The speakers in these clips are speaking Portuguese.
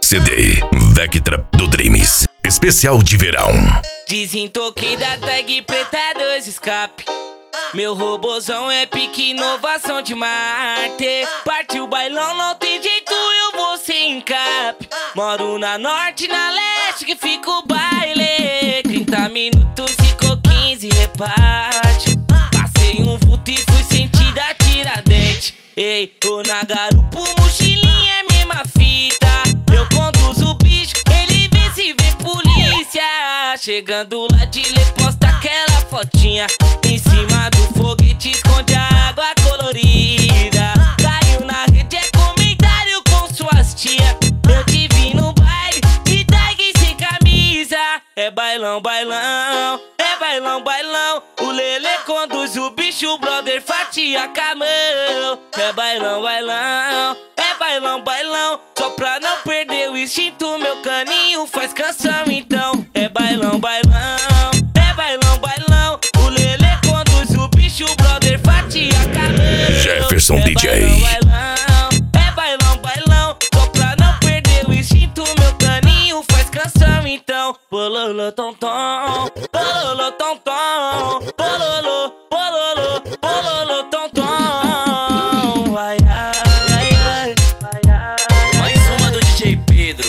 CD Vectra do Dreams, especial de verão. Desentoquei da tag preta 2 escape. Meu robozão é pique inovação de Marte. Partiu o bailão, não tem jeito, eu vou sem cap. Moro na norte, na leste, que fica o baile. 30 minutos, ficou 15, reparte. Passei um vulto e fui sentir a Tiradentes. Ei, tô na garupa, mochilinha é mesma fita. Eu conduzo o bicho, ele vê se vê polícia. Chegando lá de lê, posta aquela fotinha. Em cima do foguete esconde a água colorida. Caiu na rede, é comentário com suas tia. Eu te vi no baile, de tag sem camisa. É bailão, bailão, é bailão, bailão. O Lelê conduz o bicho, o brother fatia camão. É bailão, bailão, é bailão, bailão. Só pra não perder o instinto, meu caninho faz canção então. É bailão, bailão, é bailão, bailão. O Lelê conduz o bicho, o brother fatia camão. Jefferson é DJ. Bailão, bailão, é bailão, bailão. Só pra não perder o instinto, meu caninho faz canção então. Bololô, tom, tom, bololô, tom, tom, bololô, bololô, bololô, tom, tom. Vai, ai, ai, vai, ai. Mais uma do DJ Pedro.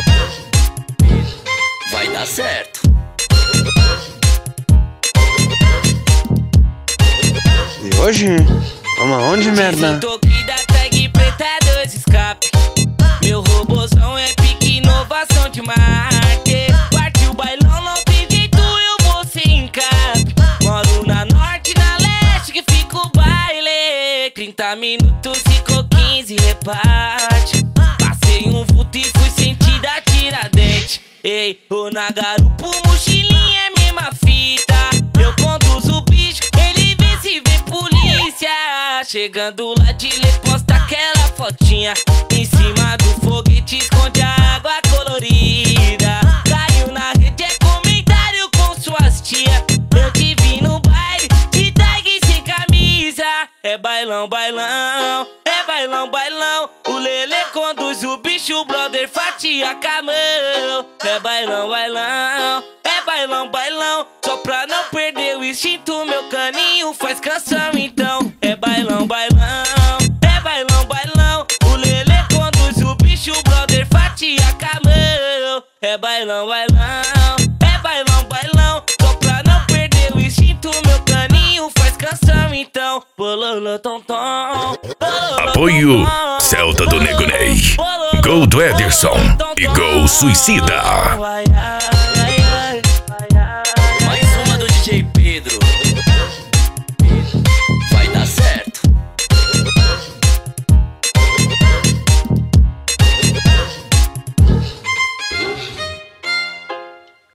Vai dar certo. E hoje? Vamos aonde, merda? Desentoquei da tag preta 2 escape. Meu robozão é pique inovação de Marte. Partiu o bailão, não tem jeito, eu vou sem cap. Moro na norte, na leste, que fica o baile. 30 minutos, ficou 15, reparte. Passei um vulto e fui sentir a Tiradentes. Ei, tô na garupa, mochilinha é mesma fita. Eu conduzo o bicho, ele vê se vê polícia. Chegando lá de lê, posta aquela fotinha. Em cima do foguete esconde a água colorida. Caiu na rede, é comentário com suas tia. Eu te vi no baile, de tag sem camisa. É bailão, bailão, é bailão, bailão. O Lelê conduz o bicho, o brother fatia camão. É bailão, bailão, é bailão, bailão. Só pra não perder o instinto, meu caninho faz canção então. É bailão, bailão, é bailão, bailão. O Lelê conduz o bicho, o brother fatia camão. É bailão, bailão, é bailão, bailão. Só pra não perder o instinto, meu caninho faz canção então. Bololô, tom, tom, bololô, Apoio tom, tom. Celta do Nego Ney, Gol do Ederson e Gol Suicida. Vai, ai.